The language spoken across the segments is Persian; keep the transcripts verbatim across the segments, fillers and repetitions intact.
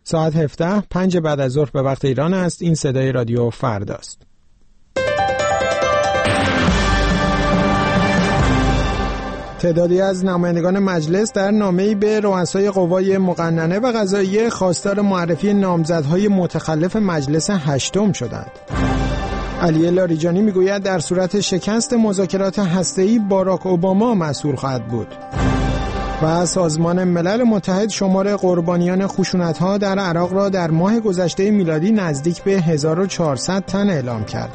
ساعت هفده، پنج بعد از ظهر به وقت ایران است. این صدای رادیو فرداست. تعدادی از نمایندگان مجلس در نامه‌ای به رؤسای قوای مقننه و قضاییه خواستار معرفی نامزدهای متخلف مجلس هشتم شدند. علی لاریجانی میگوید در صورت شکست مذاکرات هسته‌ای باراک اوباما مسئول خواهد بود. و سازمان ملل متحد شمار قربانیان خشونت‌ها در عراق را در ماه گذشته میلادی نزدیک به هزار و چهارصد تن اعلام کرد.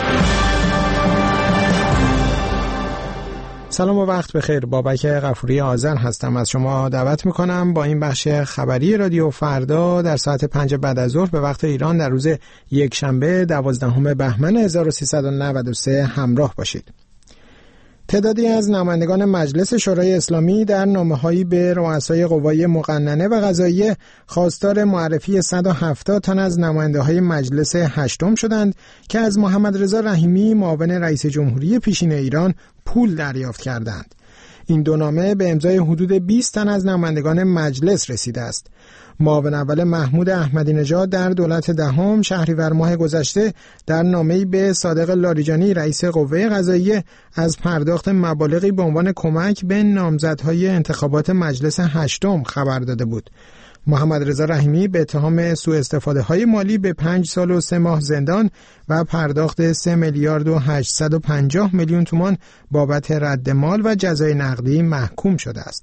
سلام و وقت بخیر. بابک غفوری آذر هستم. از شما دعوت میکنم با این بخش خبری رادیو فردا در ساعت پنج بعد از ظهر به وقت ایران در روز یک شنبه دوازدهم بهمن هزار و سیصد و نود و سه همراه باشید. تعدادی از نمایندگان مجلس شورای اسلامی در نامه‌هایی به رؤسای قوای مقننه و قضاییه خواستار معرفی صد و هفتاد تن از نماینده‌های مجلس هشتم شدند که از محمد رضا رحیمی معاون رئیس جمهوری پیشین ایران پول دریافت کردند. این دو نامه به امضای حدود بیست تن از نمایندگان مجلس رسیده است. معاون اول محمود احمدی نژاد در دولت دهم شهریور ماه گذشته در نامه‌ای به صادق لاریجانی رئیس قوه قضاییه از پرداخت مبالغی به عنوان کمک به نامزدهای انتخابات مجلس هشتم خبر داده بود. محمد رضا رحیمی به اتهام سوء استفاده های مالی به پنج سال و سه ماه زندان و پرداخت سه میلیارد و هشتصد و پنجاه میلیون تومان بابت رد مال و جزای نقدی محکوم شده است.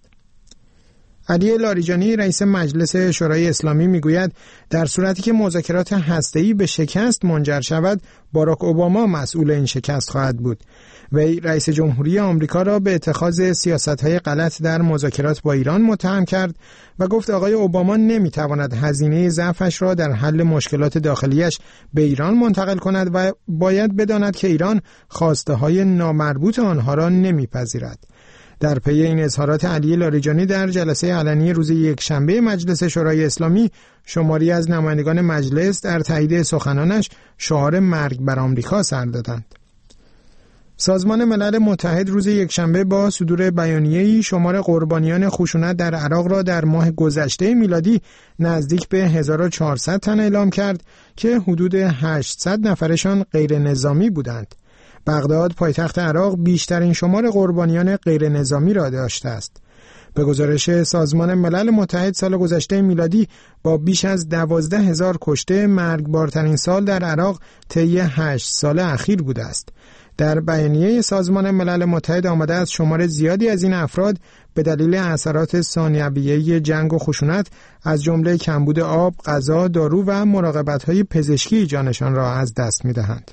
علی لاریجانی رئیس مجلس شورای اسلامی میگوید در صورتی که مذاکرات هسته‌ای به شکست منجر شود باراک اوباما مسئول این شکست خواهد بود. وی رئیس جمهوری آمریکا را به اتخاذ سیاست‌های غلط در مذاکرات با ایران متهم کرد و گفت آقای اوباما نمیتواند هزینه ضعفش را در حل مشکلات داخلیش به ایران منتقل کند و باید بداند که ایران خواسته‌های نامربوط آنها را نمیپذیرد. در پی این اظهارات علی لاریجانی در جلسه علنی روز یک شنبه مجلس شورای اسلامی شماری از نمایندگان مجلس در تایید سخنانش شعار مرگ بر آمریکا سر دادند. سازمان ملل متحد روز یک شنبه با صدور بیانیه‌ای شمار قربانیان خشونت در عراق را در ماه گذشته میلادی نزدیک به هزار و چهارصد تن اعلام کرد که حدود هشتصد نفرشان غیر نظامی بودند. بغداد پایتخت عراق بیشترین شمار قربانیان غیر نظامی را داشته است. به گزارش سازمان ملل متحد سال گذشته میلادی با بیش از دوازده هزار کشته مرگبارترین سال در عراق طی هشت سال اخیر بوده است. در بیانیه سازمان ملل متحد آمده است شمار زیادی از این افراد به دلیل اثرات ثانویه جنگ و خشونت از جمله کمبود آب، غذا، دارو و مراقبت‌های پزشکی جانشان را از دست می‌دهند.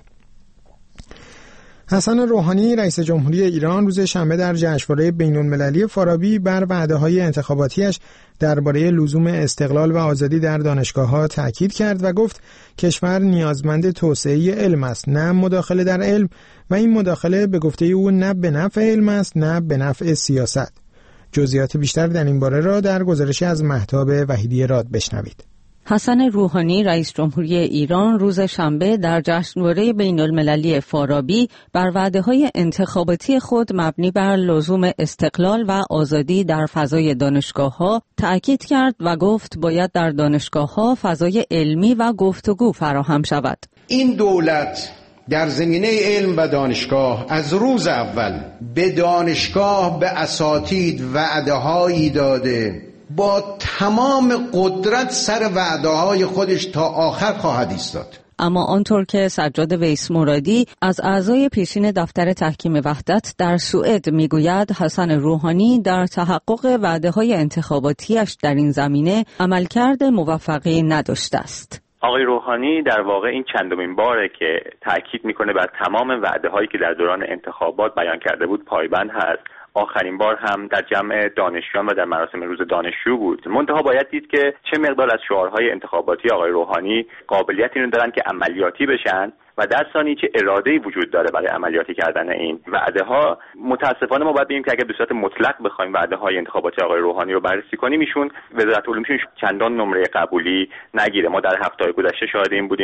حسن روحانی رئیس جمهوری ایران روز شنبه در جشنواره بین‌المللی فارابی بر وعده‌های انتخاباتیش درباره لزوم استقلال و آزادی در دانشگاه‌ها تاکید کرد و گفت کشور نیازمند توسعه علم است، نه مداخله در علم، و این مداخله به گفته او نه به نفع علم است نه به نفع سیاست. جزئیات بیشتر در این باره را در گزارشی از مهتاب وحیدی راد بشنوید. حسن روحانی رئیس جمهوری ایران روز شنبه در جشنواره بین‌المللی فارابی بر وعده‌های انتخاباتی خود مبنی بر لزوم استقلال و آزادی در فضای دانشگاه‌ها تأکید کرد و گفت باید در دانشگاه‌ها فضای علمی و گفتگو فراهم شود. این دولت در زمینه علم و دانشگاه از روز اول به دانشگاه به اساتید وعده‌هایی داده، با تمام قدرت سر وعده‌های خودش تا آخر خواهد ایستاد. اما آنطور که سجاد ویس مرادی از اعضای پیشین دفتر تحکیم وحدت در سوئد میگوید، حسن روحانی در تحقق وعده‌های انتخاباتیش در این زمینه عملکرد موفقی نداشته است. آقای روحانی در واقع این چندمین باره که تأکید میکنه بر تمام وعده‌هایی که در دوران انتخابات بیان کرده بود پایبند هست. آخرین بار هم در جمع دانشجویان و در مراسم روز دانشجو بود. منتها باید دید که چه مقدار از شعارهای انتخاباتی آقای روحانی قابلیت اینو دارن که عملیاتی بشن و در ثانی که اراده‌ای وجود داره برای عملیاتی کردن این وعده‌ها. متاسفانه ما باید بگیم که اگر به صورت مطلق بخوایم وعده‌های انتخاباتی آقای روحانی رو بررسی کنیم، ایشون وزارت علومشون چندان نمره قبولی نگیره. ما در هفته‌های گذشته شاهد این بودیم که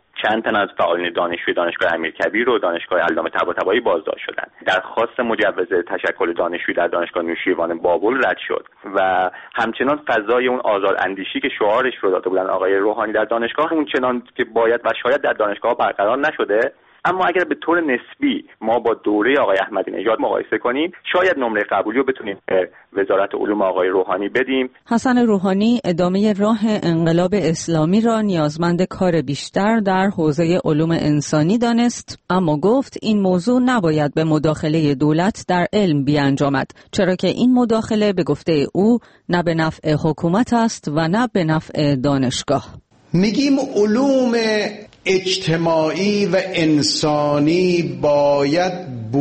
چند تن از فعالین دانشجوی دانشگاه امیرکبیر و دانشگاه علامه طباطبایی بازداشت شدند. درخواست مجوز تشکل دانشجوی در دانشگاه نوشیروان بابل رد شد و همچنان فضای اون آزاداندیشی که شعارش رو داده بودن آقای روحانی در دانشگاه اون چنان که باید و شاید در دانشگاه برقرار نشده. اما اگر به طور نسبی ما با دوره آقای احمدی نژاد مقایسه کنیم شاید نمره قبولی رو بتونیم به وزارت علوم آقای روحانی بدیم. حسن روحانی ادامه راه انقلاب اسلامی را نیازمند کار بیشتر در حوزه علوم انسانی دانست، اما گفت این موضوع نباید به مداخله دولت در علم بیانجامد، چرا که این مداخله به گفته او نه به نفع حکومت است و نه به نفع دانشگاه. میگیم علوم اجتماعی و انسانی باید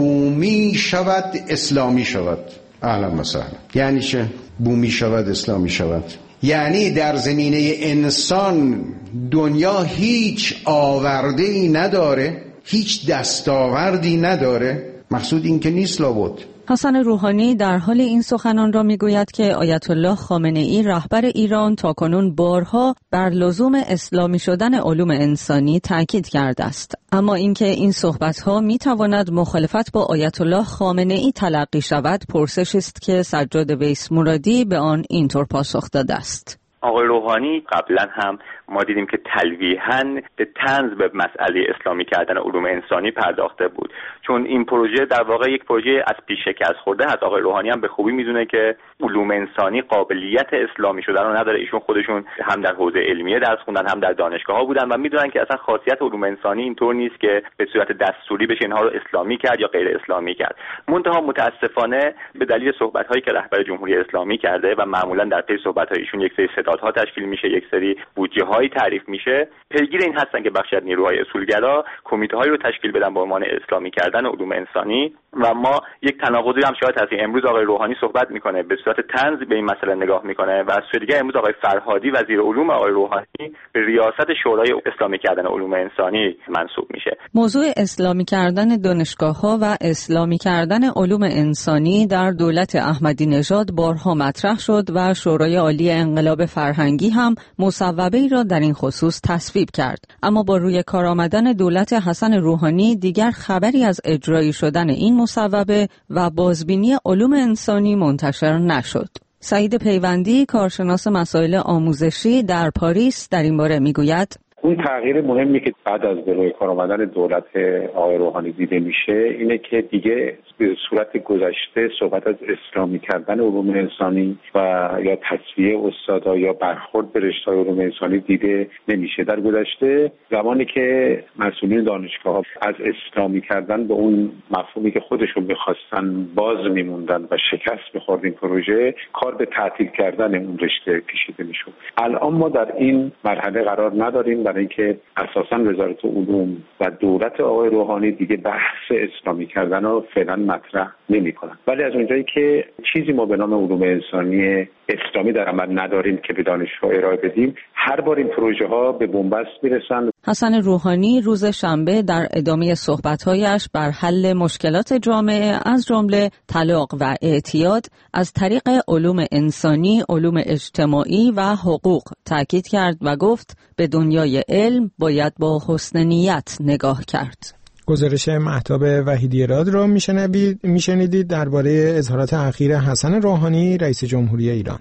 بومی شود اسلامی شود. اهلا مثلا یعنی چه بومی شود اسلامی شود؟ یعنی در زمینه انسان دنیا هیچ آورده‌ای نداره، هیچ دستاوردی نداره. مقصود این که نیست لابد. حسن روحانی در حال این سخنان را میگوید که آیت الله خامنه ای رهبر ایران تاکنون بارها بر لزوم اسلامی شدن علوم انسانی تاکید کرده است، اما اینکه این صحبت‌ها میتواند مخالفت با آیت الله خامنه ای تلقی شود پرسشی است که سجاد ویس مرادی به آن اینطور پاسخ داده است. آقای روحانی قبلا هم ما دیدیم که تلویحاً به طنز به مسئله اسلامی کردن علوم انسانی پرداخته بود، چون این پروژه در واقع یک پروژه از پیش شکست خورده هست. آقای روحانی هم به خوبی میدونه که علوم انسانی قابلیت اسلامی شدن رو نداره. ایشون خودشون هم در حوزه علمیه درس خوندن هم در دانشگاه‌ها بودن و میدونن که اصلا خاصیت علوم انسانی اینطور نیست که به صورت دستوری بشه اینها رو اسلامی کرد یا غیر اسلامی کرد. منتها متاسفانه به دلیل صحبت‌هایی که رهبر جمهوری اسلامی کرده و معمولاً در پی صحبت‌های ایشون یک سری ستادها تشکیل میشه، یک سری بودجه‌هایی تعریف میشه، پیگیر این هستن که بخشی از نیروهای اصولگرا کمیته‌هایی رو تشکیل بدن با عنوان اسلامی کردن علوم انسانی و ما یک تناقضی هم شاید هست. امروز آقای روحانی صحبت میکنه به صورت طنز به این مسئله نگاه میکنه و از سوی دیگه امروز آقای فرهادی وزیر علوم آقای روحانی به ریاست شورای اسلامی کردن علوم انسانی منصوب میشه. موضوع اسلامی کردن دانشگاه‌ها و اسلامی کردن علوم انسانی در دولت احمدی نژاد بارها مطرح شد و شورای عالی انقلاب فرهنگی هم مصوبه‌ای را در این خصوص تصویب کرد، اما با روی کار آمدن دولت حسن روحانی دیگر خبری از اجرایی شدن این مصوبه و بازبینی علوم انسانی منتشر نشد. سعید پیوندی کارشناس مسائل آموزشی در پاریس در این باره میگوید اون تغییر مهمی که بعد از به روی کار آمدن دولت آقای روحانی دیده میشه اینه که دیگه به صورت گذشته صحبت از اسلامی کردن علوم انسانی و یا تصفیه استادا یا برخورد به رشته‌های علوم انسانی دیده نمیشه. در گذشته زمانی که مسئولین دانشگاه‌ها از اسلامی کردن به اون مفهومی که خودشون می‌خواستن باز میموندن و شکست می‌خورد این پروژه، کار به تعطیل کردن اون رشته کشیده میشد. الان ما در این مرحله قرار نداریم، برای اینکه اساساً وزارت علوم و دولت آقای روحانی دیگه بحث اسلامی کردن رو فعلا مطرح نمی‌کنن. ولی از اونجایی که چیزی ما به نام علوم انسانی اسلامی در عمل نداریم که به دانشگاه ارائه بدیم، هر بار این پروژه‌ها به بنبست میرسن. حسن روحانی روز شنبه در ادامه صحبت‌هایش بر حل مشکلات جامعه از جمله طلاق و اعتیاد از طریق علوم انسانی، علوم اجتماعی و حقوق تاکید کرد و گفت به دنیای علم باید با حسن نیت نگاه کرد. گزارش مهتاب وحیدی‌راد را میشنیدید درباره اظهارات اخیر حسن روحانی رئیس جمهوری ایران.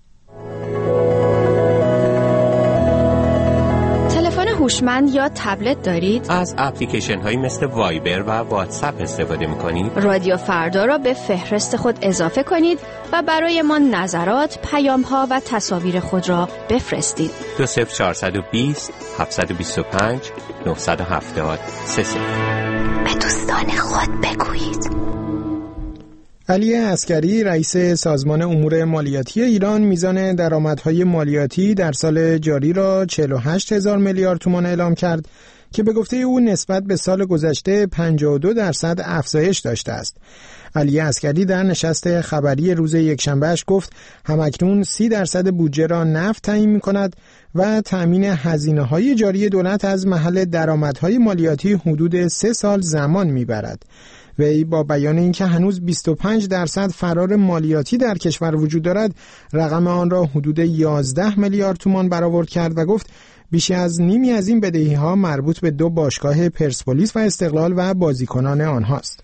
تلفن هوشمند یا تبلت دارید؟ از اپلیکیشن هایی مثل وایبر و واتساپ استفاده میکنید؟ رادیو فردا را به فهرست خود اضافه کنید و برای ما نظرات، پیام ها و تصاویر خود را بفرستید. دو صفر چهارصد و بیست هفتصد و بیست و پنج نهصد و هفتاد سه صفر. به دوستان خود بگویید. علی عسکری رئیس سازمان امور مالیاتی ایران میزان درآمدهای مالیاتی در سال جاری را چهل و هشت هزار میلیارد تومان اعلام کرد که به گفته او نسبت به سال گذشته پنجاه و دو درصد افزایش داشته است. علی عسکری در نشست خبری روز یکشنبهش گفت همکنون سی درصد بودجه را نفت تعیین می‌کند و تأمین هزینه‌های جاری دولت از محل درآمدهای مالیاتی حدود سه سال زمان می‌برد. وی با بیان اینکه هنوز بیست و پنج درصد فرار مالیاتی در کشور وجود دارد، رقم آن را حدود یازده میلیارد تومان برآورد کرد و گفت بیش از نیمی از این بدهی‌ها مربوط به دو باشگاه پرسپولیس و استقلال و بازیکنان آنهاست.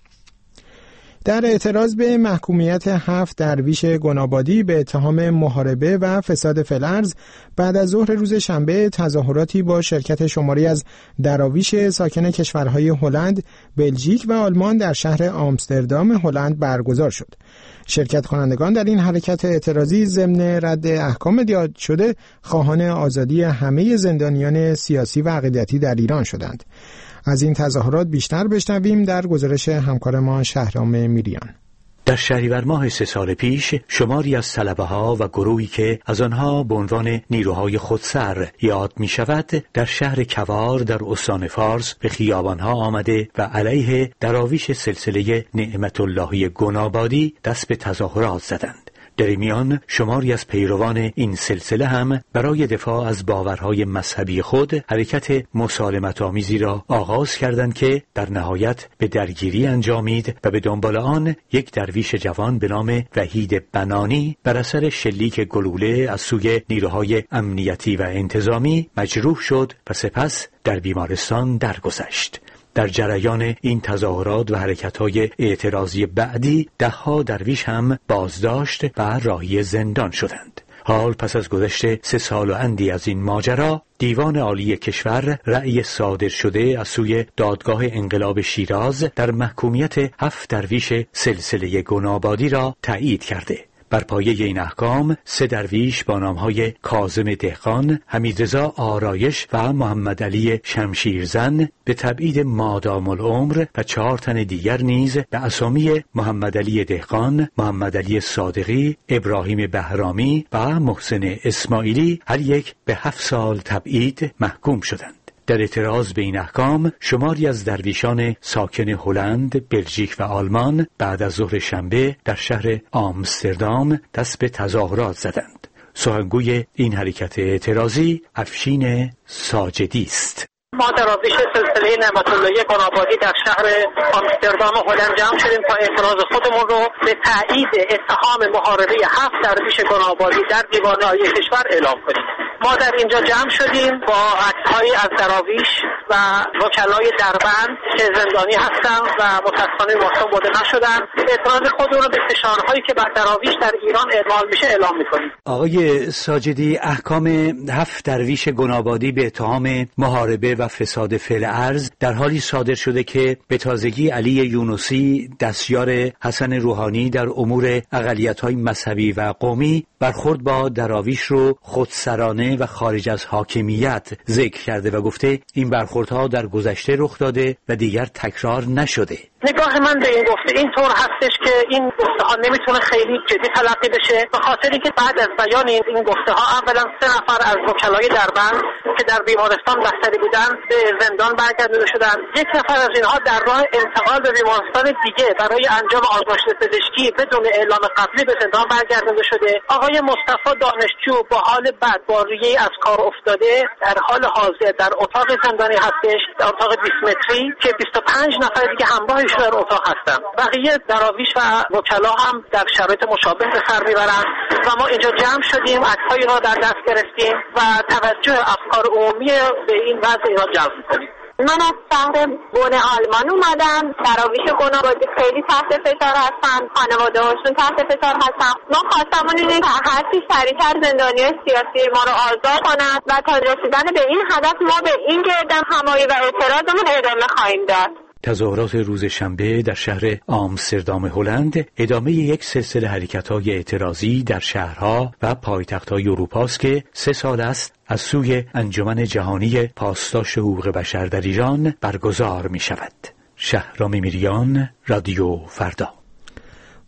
در اعتراض به محکومیت هفت درویش گنابادی به اتهام محاربه و فساد فی‌الارض، بعد از ظهر روز شنبه تظاهراتی با شرکت شماری از دراویش ساکن کشورهای هلند، بلژیک و آلمان در شهر آمستردام هلند برگزار شد. شرکت کنندگان در این حرکت اعتراضی ضمن رد احکام دیاد شده خواهان آزادی همه زندانیان سیاسی و عقیدتی در ایران شدند. از این تظاهرات بیشتر بشنویم در گزارش همکار ما شهرام میریان. در شهریور ماه سه سال پیش شماری از طلبه‌ها و گروهی که از آنها به عنوان نیروهای خودسر یاد می شود در شهر کوار در استان فارس به خیابانها آمده و علیه دراویش سلسله نعمت اللهی گنابادی دست به تظاهرات زدند. در میان شماری از پیروان این سلسله هم برای دفاع از باورهای مذهبی خود حرکت مسالمت‌آمیزی را آغاز کردند که در نهایت به درگیری انجامید و به دنبال آن یک درویش جوان به نام وحید بنانی بر اثر شلیک گلوله از سوی نیروهای امنیتی و انتظامی مجروح شد و سپس در بیمارستان درگذشت. در جریان این تظاهرات و حرکت‌های اعتراضی بعدی ده‌ها درویش هم بازداشت و راهی زندان شدند. حال پس از گذشت سه سال و اندی از این ماجرا، دیوان عالی کشور رأی صادر شده از سوی دادگاه انقلاب شیراز در محکومیت هفت درویش سلسله گنابادی را تایید کرده. بر پایه این احکام سه درویش با نامهای کاظم دهقان، حمیدرضا آرایش و محمد علی شمشیرزن به تبعید مادام العمر و چهار تن دیگر نیز به اسامی محمد علی دهقان، محمد علی صادقی، ابراهیم بهرامی و محسن اسماعیلی هر یک به هفت سال تبعید محکوم شدند. در اعتراض به این احکام شماری از درویشان ساکن هلند، بلژیک و آلمان بعد از ظهر شنبه در شهر آمستردام دست به تظاهرات زدند. سخنگوی این حرکت اعتراضی افشین ساجدی است. ما دراویش سلسله نعمت اللهی گنابادی در شهر آمستردام هلند جمع شدیم تا اعتراض خودمون رو به تایید اتهام محاربه هفت درویش گنابادی در دیوان عالی کشور اعلام کنیم. ما در اینجا جمع شدیم با عکس‌هایی از دراویش و وکلای دربند که زندانی هستند و متأسفانه محکوم برده نشدن. اعتراض خودمون رو به فشارهایی که بر دراویش در ایران اعمال میشه اعلام میکنیم. آقای ساجدی، احکام هفت درویش گنابادی به اتهام محاربه و فساد فی‌الارض در حالی صادر شده که به تازگی علی یونسی، دستیار حسن روحانی در امور اقلیت‌های مذهبی و قومی، برخورد با دراویش رو خودسرانه و خارج از حاکمیت ذکر کرده و گفته این برخوردها در گذشته رخ داده و دیگر تکرار نشده. نگاه من به این گفته این طور هستش که این گفته ها نمیتونه خیلی جدی تلقی بشه، به خاطر اینکه بعد از بیان این, این گفته ها اولا سه نفر از وکلای دربند که در بیمارستان بستری بودن به زندان برگردانده شدن. یک نفر از اینها در راه انتقال به بیمارستان دیگه برای انجام آزمایش پزشکی بدون اعلام قبلی به زندان برگردانده شده. آقای مصطفی دانشجو با حال بد با ریه از کار افتاده در حال حاضر در اتاق زندانی هستش، در اتاق بیست متری که بیست و پنج نفر دیگه همراهش در اتاق هستن. بقیه دراویش و وکلا هم در شرایط مشابه به سر میبرن و ما اینجا جمع شدیم، عکس‌هایی را در دست گرفتیم و توجه افکار عمومی به این وضع اینا جلب می‌کنیم. من از شهر بن آلمان اومدم. دراویش گنابادی خیلی تحت فشار هستن، خانواده هاشون تحت فشار هستن. ما خواستمون اینه که هرچی سریعتر زندانیان سیاسی ما رو آزاد کنن و تا رسیدن به این هدف ما به این گردن همایی و اعتراضمون ادامه خواهیم داد. تظاهرات روز شنبه در شهر آمستردام هلند ادامه یک سلسله حرکت‌های اعتراضی در شهرها و پایتخت‌های اروپا است که سه سال است از سوی انجمن جهانی پاسداشت حقوق بشر در ایران برگزار می شود. شهرام میریان، رادیو فردا.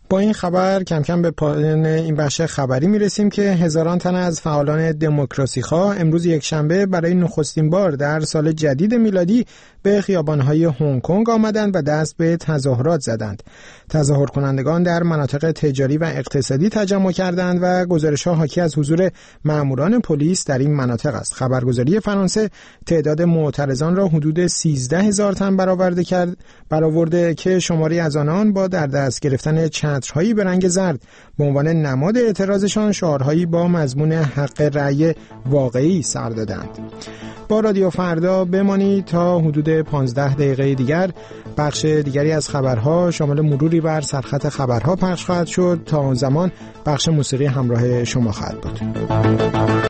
با این خبر کم کم به پایان این بخش خبری میرسیم که هزاران تن از فعالان دموکراسی‌خواه امروز یکشنبه برای نخستین بار در سال جدید میلادی به خیابان‌های هنگ کنگ آمدند و دست به تظاهرات زدند. تظاهر کنندگان در مناطق تجاری و اقتصادی تجمع کردند و گزارش‌ها حاکی از حضور ماموران پلیس در این مناطق است. خبرگزاری فرانسه تعداد معترضان را حدود سیزده هزار تن برآورده کرد، برآورده که شماری از آنان با در دست گرفتن چترهایی به رنگ زرد به عنوان نماد اعتراضشان شعارهایی با مضمون حق رأی واقعی سر دادند. با رادیو فردا بمانید تا حدود پانزده دقیقه دیگر بخش دیگری از خبرها شامل مروری بر سرخط خبرها پخش خواهد شد. تا آن زمان بخش موسیقی همراه شما خواهد بود.